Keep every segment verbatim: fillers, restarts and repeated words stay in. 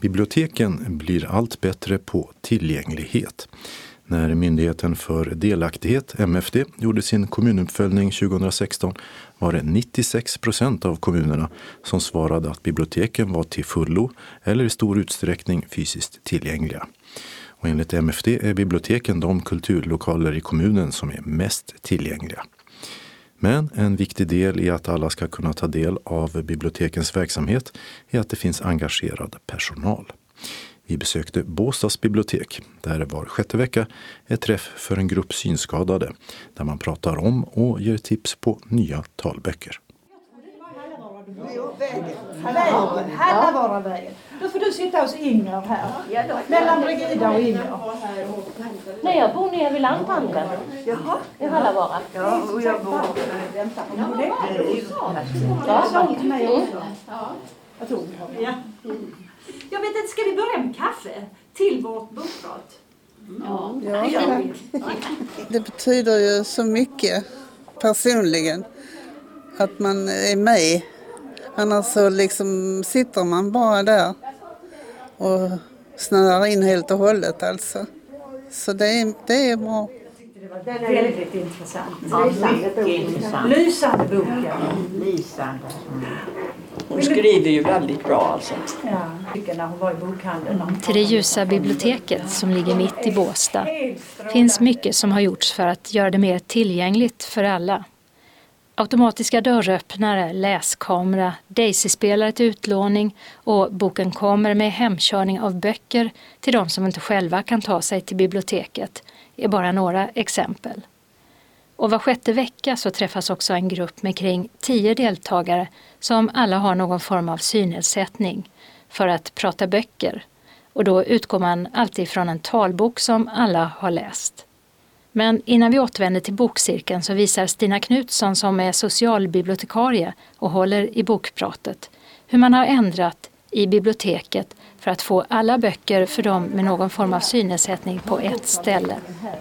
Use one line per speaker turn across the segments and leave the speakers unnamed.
Biblioteken blir allt bättre på tillgänglighet. När Myndigheten för delaktighet, M F D, gjorde sin kommunuppföljning tjugohundrasexton var det nittiosex procent av kommunerna som svarade att biblioteken var till fullo eller i stor utsträckning fysiskt tillgängliga. Och enligt M F D är biblioteken de kulturlokaler i kommunen som är mest tillgängliga. Men en viktig del i att alla ska kunna ta del av bibliotekens verksamhet är att det finns engagerad personal. Vi besökte Båstads bibliotek där det var sjätte vecka är träff för en grupp synskadade där man pratar om och ger tips på nya talböcker.
Hallavaaravägen. Då får du sitta hos Inger här. Mellan Brigida och Inger.
Nej, jag bor nere vid Lanthandeln.
Jaha.
I Hallavara.
Ja, och jag bor... Ja, så till mig också. Jag tror vi har.
Jag vet inte, ska vi börja med kaffe till vårt bokprat?
Ja, ja. Det betyder ju så mycket personligen att man är med. Annars så liksom sitter man bara där och snöar in helt och hållet alltså. Så det är, det är bra.
Det är väldigt intressant.
Ja, mycket intressant.
Lysande boken.
Lysande.
Hon skriver ju väldigt bra alltså.
Ja, när hon var i bokhandeln.
Till det ljusa biblioteket som ligger mitt i Båstad finns mycket som har gjorts för att göra det mer tillgängligt för alla. Automatiska dörröppnare, läskamera, Daisy-spelare till utlåning och boken kommer med hemkörning av böcker till de som inte själva kan ta sig till biblioteket är bara några exempel. Och var sjätte vecka så träffas också en grupp med kring tio deltagare som alla har någon form av synnedsättning för att prata böcker. Och då utgår man alltid från en talbok som alla har läst. Men innan vi återvänder till bokcirkeln så visar Stina Knutsson som är socialbibliotekarie och håller i bokpratet hur man har ändrat i biblioteket för att få alla böcker för dem med någon form av synnedsättning på ett ställe.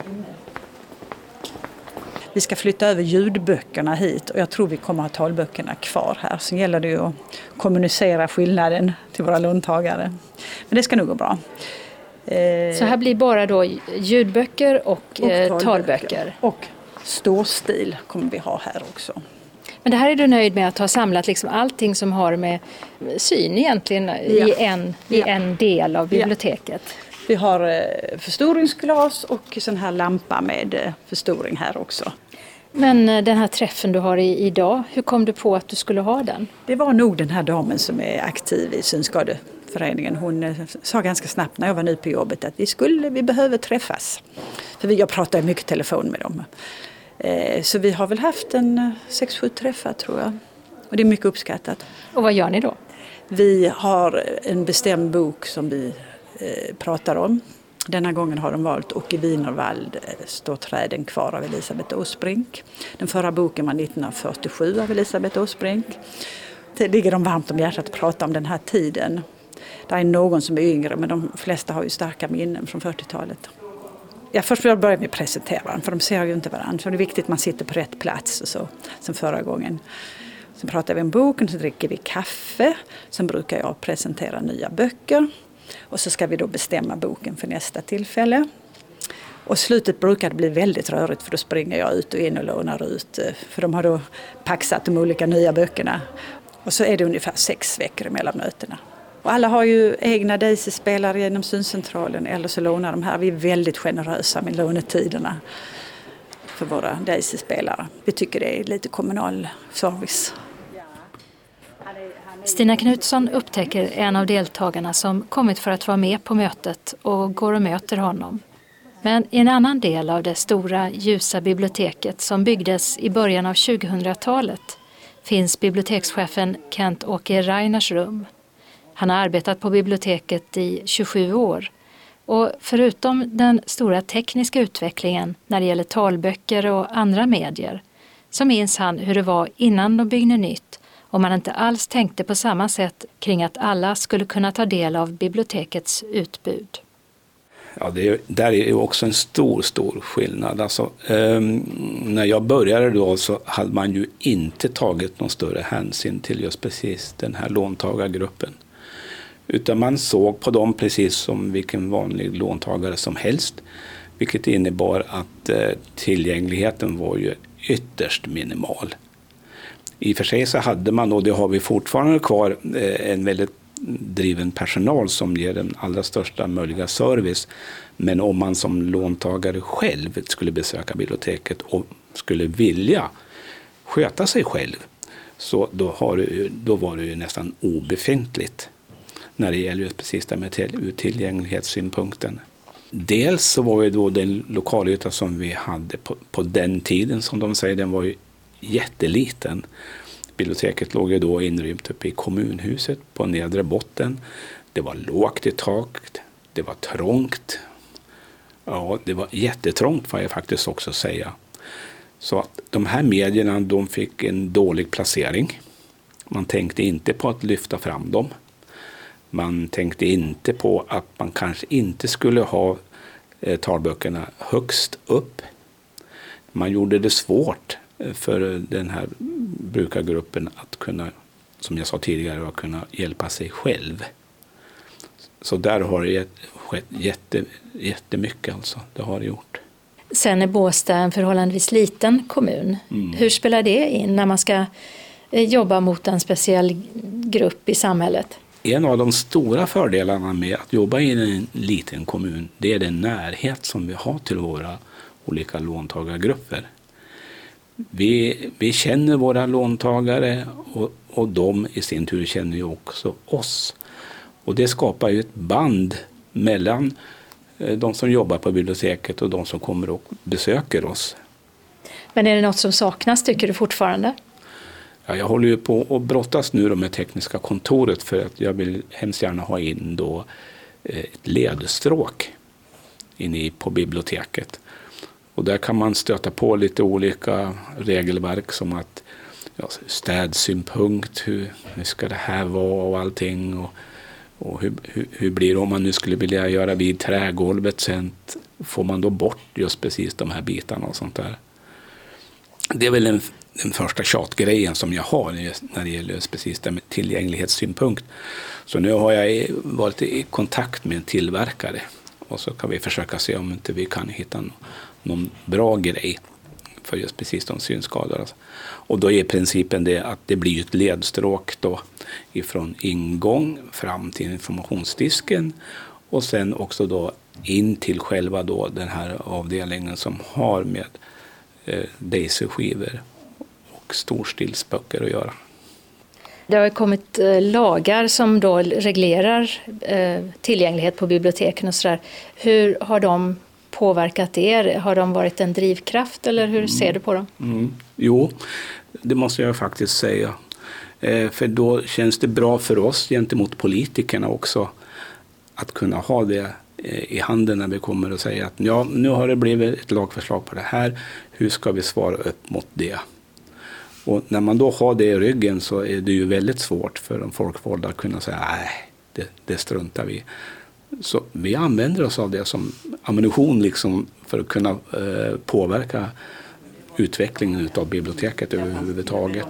Vi ska flytta över ljudböckerna hit och jag tror vi kommer att ha talböckerna kvar här. Så gäller det ju att kommunicera skillnaden till våra låntagare. Men det ska nog gå bra.
Så här blir bara då ljudböcker och, och talböcker. talböcker.
Och storstil kommer vi ha här också.
Men det här är du nöjd med att ha samlat liksom allting som har med syn egentligen ja. i, en, i ja. en del av biblioteket?
Ja. Vi har förstoringsglas och sån här lampa med förstoring här också.
Men den här träffen du har i, idag, hur kom du på att du skulle ha den?
Det var nog den här damen som är aktiv i synskadeföreningen. Hon sa ganska snabbt när jag var ny på jobbet att vi, skulle, vi behöver träffas. För jag pratar mycket telefon med dem. Så vi har väl haft en sex sju träffar tror jag. Och det är mycket uppskattat.
Och vad gör ni då?
Vi har en bestämd bok som vi eh, pratar om. Denna gången har de valt Och i Wienerwald står träden kvar av Elisabeth Åsbrink. Den förra boken var nittonhundrafyrtiosju av Elisabeth Åsbrink. Det ligger de varmt om hjärtat att prata om den här tiden. Det är någon som är yngre men de flesta har ju starka minnen från fyrtiotalet. Jag först vill jag börja med att presentera varandra, för de ser ju inte varandra. Så det är viktigt att man sitter på rätt plats och så, som förra gången. Sen pratar vi om boken, så dricker vi kaffe. Sen brukar jag presentera nya böcker. Och så ska vi då bestämma boken för nästa tillfälle. Och slutet brukar det bli väldigt rörigt, för då springer jag ut och in och lånar ut. För de har då paxat de olika nya böckerna. Och så är det ungefär sex veckor mellan mötena. Och alla har ju egna Daisy-spelare genom syncentralen, eller så lånar de här. Vi är väldigt generösa med lånetiderna för våra Daisy-spelare. Vi tycker det är lite kommunal service.
Stina Knutsson upptäcker en av deltagarna som kommit för att vara med på mötet och går och möter honom. Men i en annan del av det stora ljusa biblioteket som byggdes i början av tjugohundratalet finns bibliotekschefen Kent-Åke Reiners rum. Han har arbetat på biblioteket i tjugosju år och förutom den stora tekniska utvecklingen när det gäller talböcker och andra medier så minns han hur det var innan de byggde nytt och man inte alls tänkte på samma sätt kring att alla skulle kunna ta del av bibliotekets utbud.
Ja, det är, där är också en stor, stor skillnad. Alltså, eh, när jag började då så hade man ju inte tagit någon större hänsyn till just precis den här låntagargruppen. Utan man såg på dem precis som vilken vanlig låntagare som helst. Vilket innebar att eh, tillgängligheten var ju ytterst minimal. I och för sig så hade man, och det har vi fortfarande kvar, eh, en väldigt driven personal som ger den allra största möjliga service. Men om man som låntagare själv skulle besöka biblioteket och skulle vilja sköta sig själv, så då, har det, då var det ju nästan obefintligt när det gäller just precis det med till, tillgänglighetssynpunkten. Dels så var ju då den lokalyta som vi hade på, på den tiden, som de säger, den var ju jätteliten. Biblioteket låg ju då inrymt uppe i kommunhuset på nedre botten. Det var lågt i taket, det var trångt. Ja, det var jättetrångt får jag faktiskt också säga. Så att de här medierna, de fick en dålig placering. Man tänkte inte på att lyfta fram dem. Man tänkte inte på att man kanske inte skulle ha eh, talböckerna högst upp. Man gjorde det svårt för den här brukargruppen att kunna, som jag sa tidigare, att kunna hjälpa sig själv. Så där har det skett jätte, jättemycket alltså. Det har det gjort.
Sen är Båstad en förhållandevis liten kommun. Mm. Hur spelar det in när man ska jobba mot en speciell grupp i samhället?
En av de stora fördelarna med att jobba i en liten kommun, det är den närhet som vi har till våra olika låntagargrupper. Vi, vi känner våra låntagare och, och de i sin tur känner ju också oss. Och det skapar ju ett band mellan de som jobbar på biblioteket och de som kommer och besöker oss.
Men är det något som saknas, tycker du fortfarande?
Ja, jag håller ju på att brottas nu med tekniska kontoret för att jag vill hemskt gärna ha in då ett ledstråk inne på biblioteket. Och där kan man stöta på lite olika regelverk som att ja, städsynpunkt, hur, hur ska det här vara och allting. Och, och hur, hur, hur blir det om man nu skulle vilja göra vid trägolvet sen, får man då bort just precis de här bitarna och sånt där. Det är väl den, den första tjatgrejen som jag har när det gäller just precis det med tillgänglighetssynpunkt. Så nu har jag varit i kontakt med en tillverkare och så kan vi försöka se om inte vi kan hitta någon, någon bra grej för just precis de synskadade. Och då är principen det att det blir ett ledstråk då ifrån ingång fram till informationsdisken och sen också då in till själva då den här avdelningen som har med eh, Daisy-skivor och storstilsböcker att göra.
Det har kommit eh, lagar som då reglerar eh, tillgänglighet på biblioteken och sådär. Hur har de påverkat er? Har de varit en drivkraft eller hur mm. ser du på dem? Mm.
Jo, det måste jag faktiskt säga. Eh, för då känns det bra för oss gentemot politikerna också att kunna ha det eh, i handen när vi kommer och säga att ja, nu har det blivit ett lagförslag på det här. Hur ska vi svara upp mot det? Och när man då har det i ryggen så är det ju väldigt svårt för de folkvalda att kunna säga nej, det, det struntar vi. Så vi använder oss av det som ammunition liksom för att kunna eh, påverka utvecklingen av biblioteket överhuvudtaget.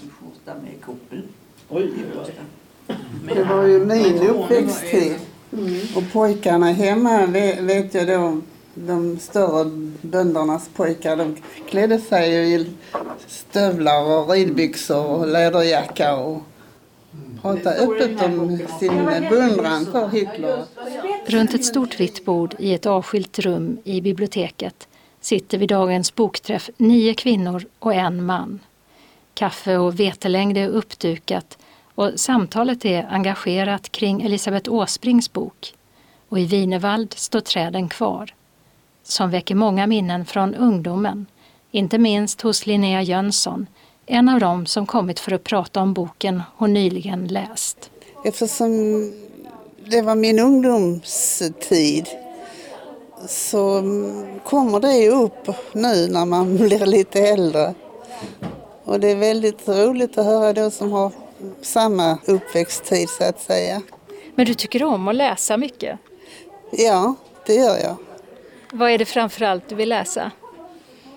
Det var ju min uppväxttid. Och pojkarna hemma vet jag då, de större böndernas pojkar, de klädde sig i stövlar och ridbyxor och läderjacka och pratade öppet om sin beundran för Hitler.
Runt ett stort vitt bord i ett avskilt rum i biblioteket sitter vid dagens bokträff nio kvinnor och en man. Kaffe och vetelängd är uppdukat och samtalet är engagerat kring Elisabeth Åsbrinks bok. Och i Wienerwald står träden kvar, som väcker många minnen från ungdomen, inte minst hos Linnea Jönsson, en av dem som kommit för att prata om boken hon nyligen läst.
Eftersom det var min ungdomstid så kommer det upp nu när man blir lite äldre. Och det är väldigt roligt att höra då som har samma uppväxttid så att säga.
Men du tycker om att läsa mycket?
Ja, det gör jag.
Vad är det framförallt du vill läsa?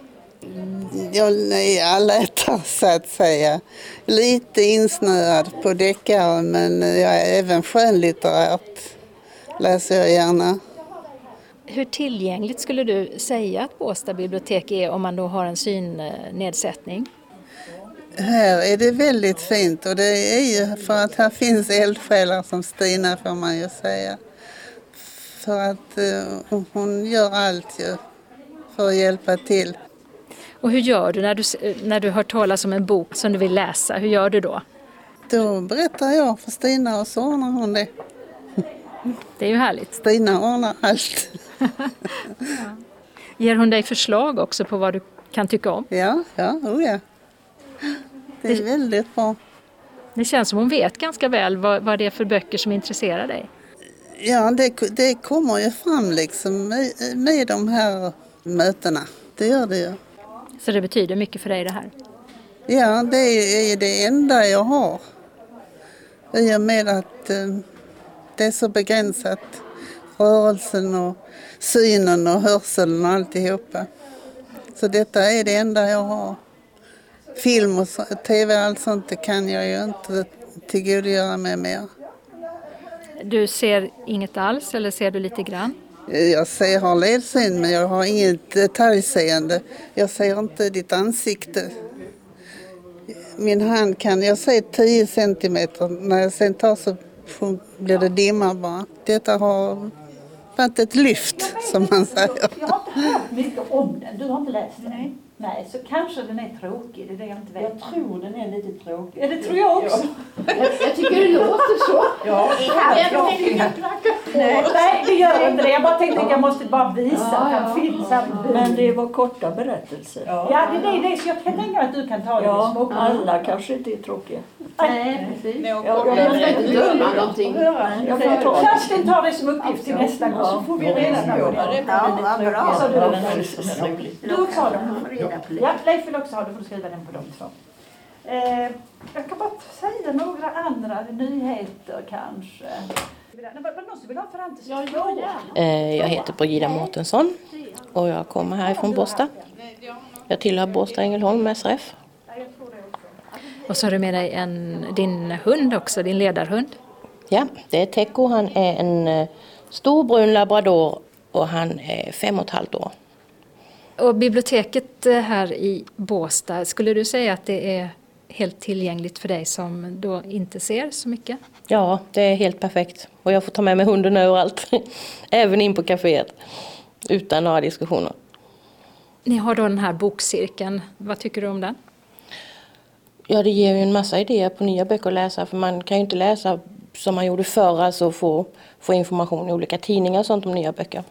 Jag är allätare så att säga. Lite insnöad på deckare, men jag är även skönlitterärt. Läser jag gärna.
Hur tillgängligt skulle du säga att Båstad bibliotek är om man då har en synnedsättning?
Här är det väldigt fint, och det är ju för att här finns eldsjälar som Stina, får man ju säga. För att uh, hon gör allt ju för att hjälpa till.
Och hur gör du när du, när du hör talas om en bok som du vill läsa? Hur gör du då?
Då berättar jag för Stina och så ordnar hon det.
Det är ju härligt.
Stina ordnar allt.
Ja. Ger hon dig förslag också på vad du kan tycka om?
Ja, ja, oh ja. Det är det, väldigt bra.
Det känns som hon vet ganska väl vad, vad det är för böcker som intresserar dig.
Ja, det, det kommer ju fram liksom med, med de här mötena. Det gör det ju.
Så det betyder mycket för dig det här?
Ja, det är det enda jag har. I och med att eh, det är så begränsat. Rörelsen och synen och hörseln och alltihopa. Så detta är det enda jag har. Film och så, tv och allt sånt, det kan jag ju inte tillgodogöra mig mer.
Du ser inget alls eller ser du lite grann?
Jag ser, har ledsyn, men jag har inget detaljseende. Jag ser inte ditt ansikte. Min hand kan jag se tio centimeter. När jag sen tar så blir det dimma bara. Detta har varit ett lyft, som man säger.
Jag har inte hört mycket om den. Du har inte läst den? Nej. Nej, så kanske den är tråkig. Det är det jag inte vet.
Jag tror den är lite tråkig.
Ja, det tror jag också.
Jag, jag tycker det låter så.
Ja,
Nej, nej, det gör inte det. Jag bara tänkte att jag måste bara visa ja, att han ja, finns här.
Men det var korta berättelser.
Ja, ja det är det. Så jag kan tänka att du kan ta det
ja,
i små.
alla kanske inte är tråkiga.
Nej, precis.
Ja,
jag jag ska inte döma någonting.
Jag får ta
Kerstin tar det som uppgift till nästa gång, så får vi reda på det.
Ja, vad bra.
Så du, du också har den. Ja, Leif vill också ha det, får du skriva den på de två. Eh, jag kan bara säga några andra nyheter kanske. Var det någon som vill ha Ferrantes? Ja, ja.
Jag heter Brigida Mårtensson och jag kommer härifrån Båstad. Jag tillhör Båstad Ängelholm S R F.
Och så har du med dig en, din hund också, din ledarhund.
Ja, det är Tecco. Han är en stor brun labrador och han är fem och ett halvt år.
Och biblioteket här i Båstad, skulle du säga att det är helt tillgängligt för dig som då inte ser så mycket?
Ja, det är helt perfekt. Och jag får ta med mig hunden överallt. Även in på kaféet. Utan några diskussioner.
Ni har då den här bokcirkeln. Vad tycker du om den?
Ja, det ger ju en massa idéer på nya böcker att läsa. För man kan ju inte läsa som man gjorde förr. Alltså få, få information i olika tidningar och sånt om nya böcker.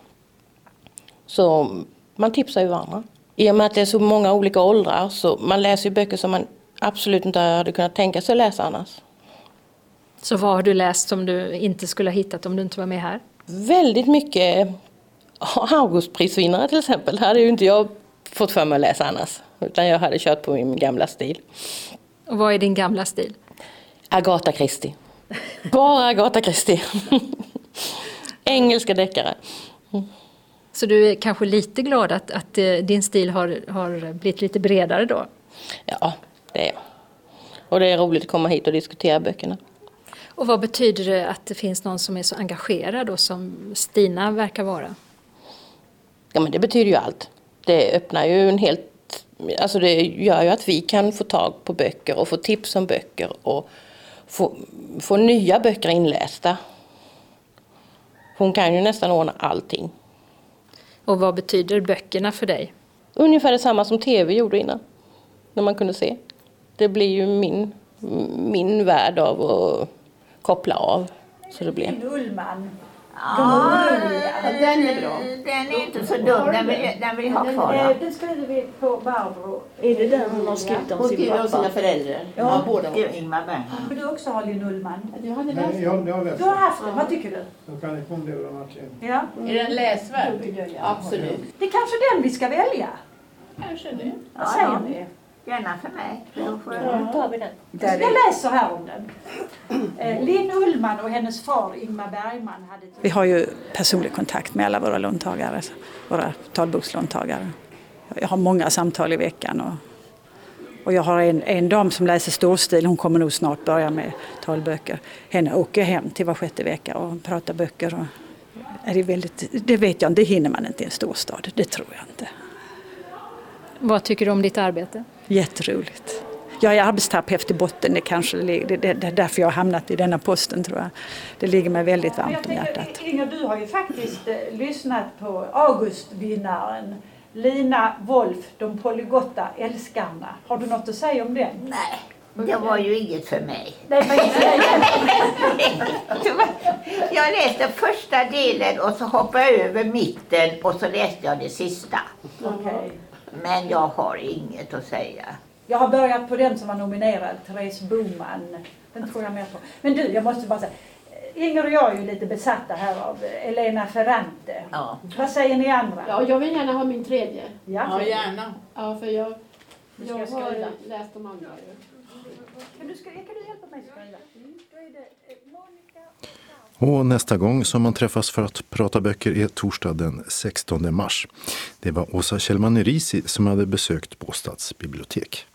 Så man tipsar ju varandra. I och med att det är så många olika åldrar så man läser ju böcker som man absolut inte hade kunnat tänka sig läsa annars.
Så vad har du läst som du inte skulle ha hittat om du inte var med här?
Väldigt mycket Augustprisvinnare till exempel. Det hade ju inte jag fått för mig att läsa annars. Utan jag hade kört på min gamla stil.
Och vad är din gamla stil?
Agatha Christie. Bara Agatha Christie. Engelska deckare.
Så du är kanske lite glad att, att din stil har, har blivit lite bredare då?
Ja, det är jag. Och det är roligt att komma hit och diskutera böckerna.
Och vad betyder det att det finns någon som är så engagerad då, som Stina verkar vara?
Ja, men det betyder ju allt. Det öppnar ju en helt... Alltså det gör ju att vi kan få tag på böcker och få tips om böcker och få, få nya böcker inlästa. Hon kan ju nästan ordna allting.
Och vad betyder böckerna för dig?
Ungefär detsamma som tv gjorde innan. När man kunde se. Det blir ju min, min värld av att koppla av. Så det blir.
Ullman.
Ja, den är bra. Den är inte så dum. Den vill, den vill ha kvar.
Den skriver vi på Barbro.
Är det den hon har skrivit om sin pappa? Om sina föräldrar.
Ja,
båda. Ingmar Bergman.
Vill du också ha Linn Ullman?
Du hade läst
den. Jag, jag har läst
du har haft den. Vad tycker du?
Jag kan rekommendera matchen.
Ja.
Är den läsvärd? Absolut.
Det är kanske den vi ska välja.
Kanske det.
Vad säger ni?
Gärna för mig.
Då tar vi den.
Jag läser här om den. Eh, Linn Ullman och hennes far Ingmar Bergman hade...
Vi har ju personlig kontakt med alla våra låntagare, våra talbokslåntagare. Jag har många samtal i veckan. Och, och jag har en, en dam som läser storstil. Hon kommer nog snart börja med talböcker. Henne åker hem till var sjätte vecka och pratar böcker. Och är det, väldigt, det vet jag inte, det hinner man inte i en storstad. Det tror jag inte.
Vad tycker du om ditt arbete?
Jätteroligt. Jag är arbetsterapeut i botten, det kanske det, det, det är därför jag har hamnat i denna posten, tror jag. Det ligger mig väldigt varmt om hjärtat.
Inger, du har ju faktiskt eh, lyssnat på Augustvinnaren Lina Wolf, De polygotta älskarna. Har du något att säga om den?
Nej, det var ju inget för mig.
Nej, men
jag läste första delen och så hoppade jag över mitten och så läste jag det sista.
Okay.
Men jag har inget att säga.
Jag har börjat på den som var nominerad, Therese Boman. Den tror jag mer på. Men du, jag måste bara säga. Inger och jag är ju lite besatta här av Elena Ferrante.
Ja.
Vad säger ni andra?
Ja, jag vill gärna ha min tredje.
Ja,
ja gärna.
Ja, för jag,
jag,
jag
ska
har
skriva.
läst de andra.
Kan du, kan du hjälpa mig att skriva? Då är det Monica.
Och nästa gång som man träffas för att prata böcker är torsdag den sextonde mars. Det var Åsa Kjellman Erisi som hade besökt Båstads bibliotek.